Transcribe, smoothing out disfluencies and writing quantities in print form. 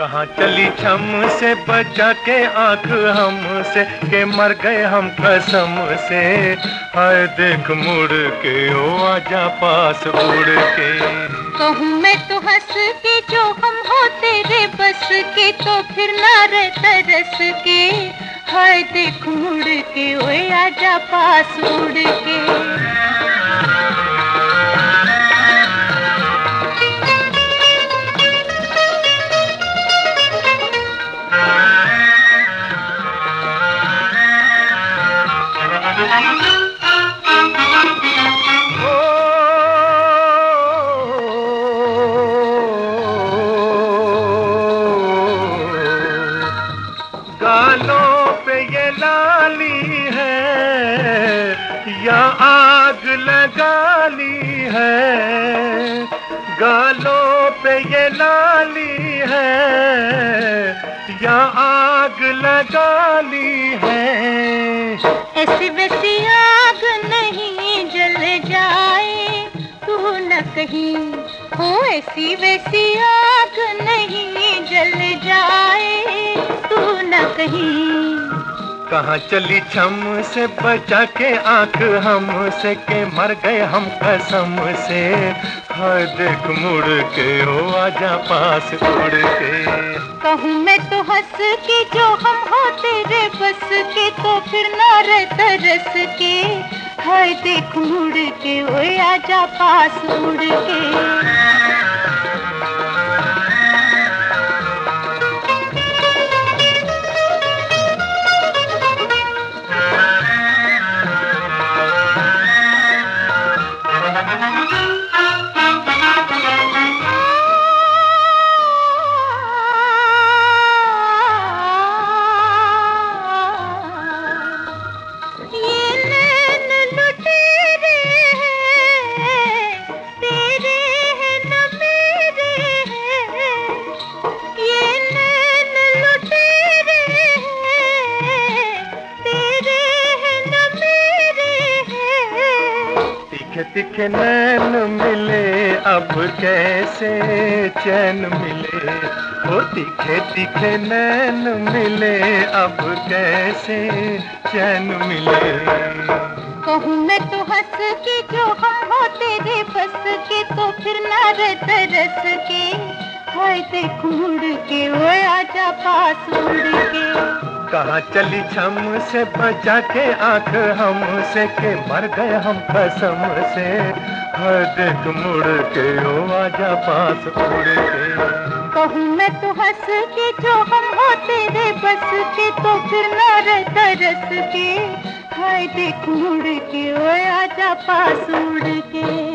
कहाँ चली छम से बचा के आंख हमसे, के मर गए हम कसम से। हाय देख मुड़ के ओ आजा पास उड़ के। कहूँ मैं तो हंस के जो हम हो तेरे बस के, तो फिर ना रे तरस के। हाय देख मुड़ के ओ आजा पास उड़ के। गालों पे ये लाली है या आग लगा ली है, गालों पे ये लाली है या आग लगा ली है। ऐसी वैसी आग नहीं जल जाए तू न कहीं हो, ऐसी वैसी आग नहीं जल जाए तू न कहीं। कहाँ चली छम से बचा के आंख हमसे, के मर गए हम कसम से। हाय देख मुड़ के ओ आजा पास उड़ के। कहूँ मैं तो हंस के जो हम हो तेरे बस के, तो फिर ना रे तरस के। हाय देख मुड़ के ओ आजा पास उड़ के। तीखे तीखे नैन मिले अब कैसे चैन मिले, ओ तीखे तीखे नैन मिले अब कैसे चैन मिले। कहूँ मैं तो हंस के जो हम हो तेरे बस के, तो फिर ना रे तरस के। हाय देख मुड़ के ओ आजा पास उड़ के। कहाँ चली छम से बचा के आंख हमसे, के मर गए हम कसम से। हाय देख मुड़ के ओ आजा पास उड़ के। कहूँ मैं तो हंस के जो हम हो तेरे बस के, तो फिर ना रे तरस के। हाय देख मुड़ के ओ आजा पास उड़ के।